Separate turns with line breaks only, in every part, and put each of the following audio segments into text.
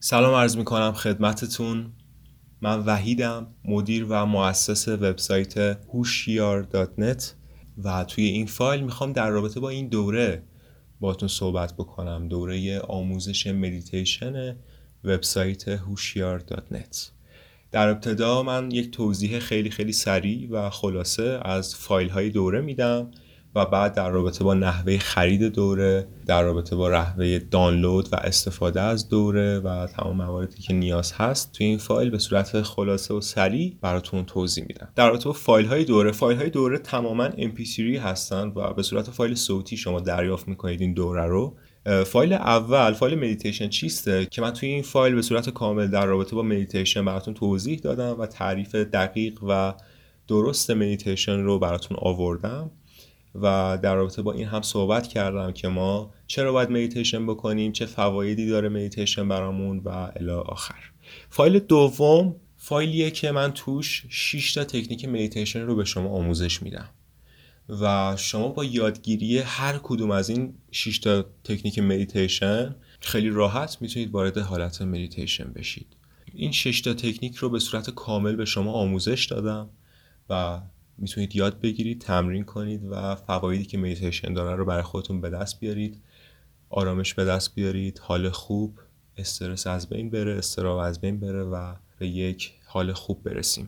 سلام عرض میکنم خدمتتون. من وحیدم، مدیر و مؤسس وبسایت هوشیار.net و توی این فایل میخوام در رابطه با این دوره باتون صحبت بکنم. دوره آموزش مدیتیشن وبسایت هوشیار.net. در ابتدا من یک توضیح خیلی سریع و خلاصه از فایل های دوره میدم و بعد در رابطه با نحوه خرید دوره، در رابطه با نحوه دانلود و استفاده از دوره و تمام مواردی که نیاز هست توی این فایل به صورت خلاصه و سریع براتون توضیح میدم. در رابطه با فایل های دوره تماما MP3 هستن و به صورت فایل صوتی شما دریافت میکنید این دوره رو. فایل اول، فایل مدیتیشن چیسته که من توی این فایل به صورت کامل در رابطه با مدیتیشن براتون توضیح دادم و تعریف دقیق و درست مدیتیشن رو براتون آوردم و در رابطه با این هم صحبت کردم که ما چرا باید مدیتیشن بکنیم، چه فوایدی داره مدیتیشن برامون و الی آخر. فایل دوم فایلیه که من توش 6 تا تکنیک مدیتیشن رو به شما آموزش میدم و شما با یادگیری هر کدوم از این 6 تا تکنیک مدیتیشن خیلی راحت میتونید وارد حالت مدیتیشن بشید. این 6 تا تکنیک رو به صورت کامل به شما آموزش دادم و میتونید یاد بگیرید، تمرین کنید و فوایدی که مدیتیشن داره رو برای خودتون به دست بیارید. آرامش به دست بیارید، حال خوب، استرس از بین بره، اضطراب از بین بره و به یک حال خوب برسیم.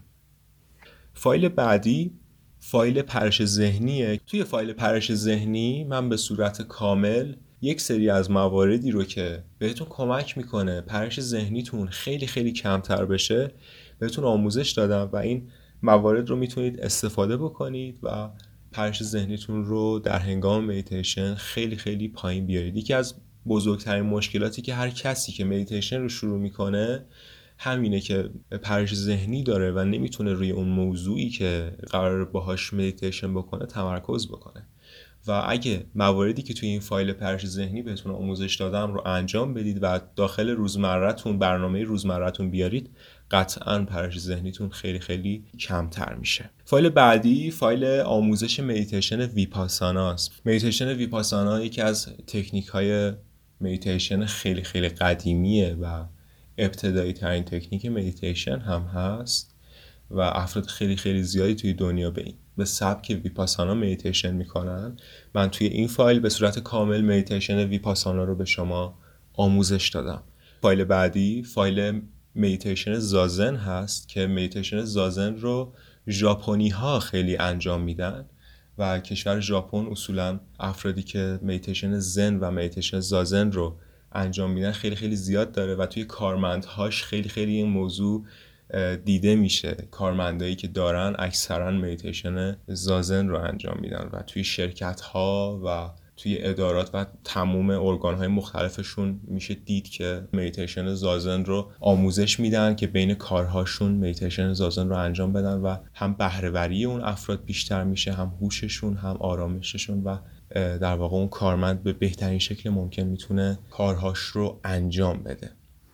فایل بعدی فایل پرش ذهنیه. توی فایل پرش ذهنی من به صورت کامل یک سری از مواردی رو که بهتون کمک میکنه پرش ذهنیتون خیلی کمتر بشه بهتون آموزش دادم و این موارد رو میتونید استفاده بکنید و پرش ذهنیتون رو در هنگام مدیتیشن خیلی پایین بیارید. یکی از بزرگترین مشکلاتی که هر کسی که مدیتیشن رو شروع میکنه همینه که پرش ذهنی داره و نمیتونه روی اون موضوعی که قرار باهاش مدیتیشن بکنه تمرکز بکنه. و اگه مواردی که توی این فایل پرش ذهنی بهتون آموزش دادم رو انجام بدید و داخل روزمره‌تون، برنامه روزمره‌تون بیارید، قطعاً پرش ذهنیتون خیلی کمتر میشه. فایل بعدی فایل آموزش مدیتیشن ویپاسانا است. مدیتیشن ویپاسانا یکی از تکنیک‌های مدیتیشن خیلی قدیمیه و ابتدایی ترین تکنیک مدیتیشن هم هست و افراد خیلی زیادی توی دنیا به سبک ویپاسانا مدیتیشن میکنن. من توی این فایل به صورت کامل مدیتیشن ویپاسانا رو به شما آموزش دادم. فایل بعدی فایل مدیتیشن زازن هست که مدیتیشن زازن رو ژاپنی ها خیلی انجام میدن و کشور ژاپن اصولا افرادی که مدیتیشن زن و مدیتیشن زازن رو انجام میدن خیلی زیاد داره و توی کارمندهاش خیلی این موضوع دیده میشه. کارمندایی که دارن اکثرا مدیتیشن زازن رو انجام میدن و توی شرکت ها و توی ادارات و تمام ارگان های مختلفشون میشه دید که مدیتیشن زازن رو آموزش میدن که بین کارهاشون مدیتیشن زازن رو انجام بدن و هم بهره‌وری اون افراد بیشتر میشه، هم هوششون، هم آرامششون و در واقع اون کارمند به بهترین شکل ممکن میتونه کارهاش رو انجام بده.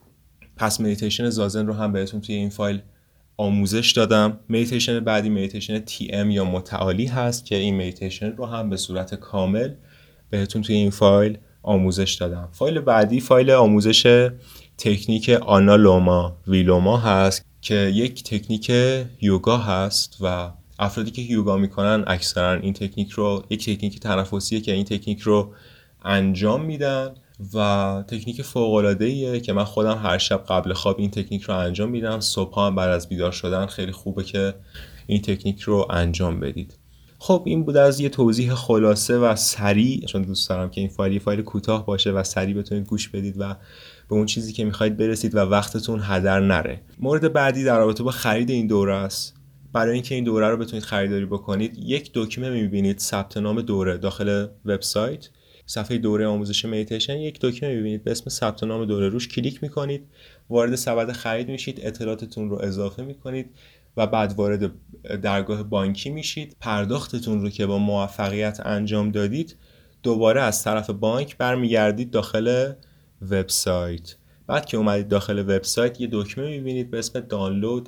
پس مدیتیشن زازن رو هم بهتون توی این فایل آموزش دادم. مدیتیشن بعدی مدیتیشن TM یا متعالی هست که این مدیتیشن رو هم به صورت کامل بهتون توی این فایل آموزش دادم. فایل بعدی فایل آموزش تکنیک آنالوما ویلوما هست که یک تکنیک یوگا هست و افرادی که یوگا میکنن اکثرا این تکنیک رو، یک تکنیک تنفسیه که این تکنیک رو انجام میدن و تکنیک فوق‌العاده‌ایه که من خودم هر شب قبل خواب این تکنیک رو انجام میدم. صبح هم بعد از بیدار شدن خیلی خوبه که این تکنیک رو انجام بدید. خب این بود از یه توضیح خلاصه و سریع، چون دوست دارم که این فایل کوتاه باشه و سریع بتونید گوش بدید و به اون چیزی که میخواید برسید و وقتتون هدر نره. مورد بعدی در رابطه با خرید این دوره است. برای اینکه این دوره رو بتونید خریداری بکنید یک دکمه میبینید ثبت نام دوره داخل وبسایت. صفحه دوره آموزش مدیتیشن یک دکمه می‌بینید به اسم ثبت نام دوره، روش کلیک می‌کنید، وارد سبد خرید میشید، اطلاعاتتون رو اضافه می‌کنید و بعد وارد درگاه بانکی میشید. پرداختتون رو که با موفقیت انجام دادید دوباره از طرف بانک برمیگردید داخل وبسایت. بعد که اومدید داخل وبسایت یه دکمه می‌بینید به اسم دانلود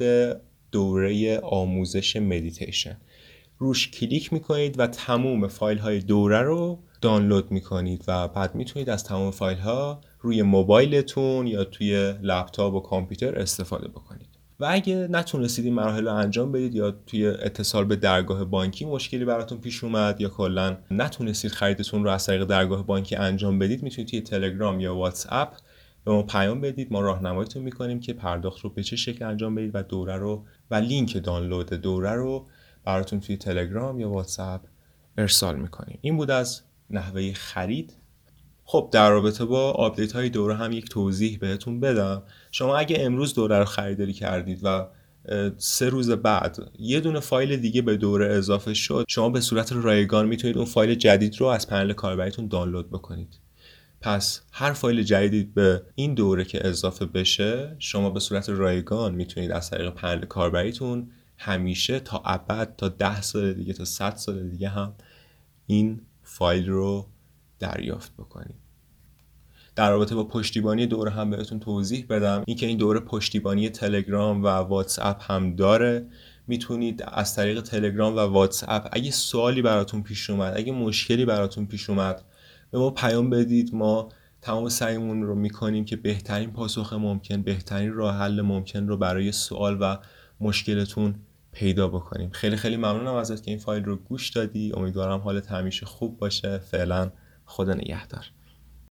دوره آموزش مدیتیشن، روش کلیک می‌کنید و تمام فایل‌های دوره رو دانلود میکنید و بعد میتونید از تمام فایل ها روی موبایلتون یا توی لپتاپ و کامپیوتر استفاده بکنید. و اگه نتونستید این مراحل رو انجام بدید یا توی اتصال به درگاه بانکی مشکلی براتون پیش اومد یا کلا نتونستید خریدتون رو از طریق درگاه بانکی انجام بدید، میتونید توی تلگرام یا واتس اپ به ما پیام بدید. ما راهنماییتون میکنیم که پرداخت رو به چه شکل انجام بدید و دوره رو و لینک دانلود دوره رو براتون توی تلگرام یا واتس اپ ارسال میکنیم. این بود از نحوه خرید. خب در رابطه با آپدیت های دوره هم یک توضیح بهتون بدم. شما اگه امروز دوره رو خریداری کردید و 3 روز بعد یه دونه فایل دیگه به دوره اضافه شد، شما به صورت رایگان میتونید اون فایل جدید رو از پنل کاربریتون دانلود بکنید. پس هر فایل جدیدی به این دوره که اضافه بشه، شما به صورت رایگان میتونید از طریق پنل کاربریتون همیشه تا ابد، تا 10 سال دیگه، تا 100 سال دیگه هم این فایل رو دریافت بکنید. در رابطه با پشتیبانی دوره هم بهتون توضیح بدم. اینکه این دوره پشتیبانی تلگرام و واتس اپ هم داره. میتونید از طریق تلگرام و واتس اپ اگه سوالی براتون پیش اومد، اگه مشکلی براتون پیش اومد، به ما پیام بدید. ما تمام سعیمون رو میکنیم که بهترین پاسخ ممکن، بهترین راه حل ممکن رو برای سوال و مشکلتون پیدا بکنیم. خیلی خیلی ممنونم ازت که این فایل رو گوش دادی. امیدوارم حالت همیشه خوب باشه. فعلا خدا نگهدار.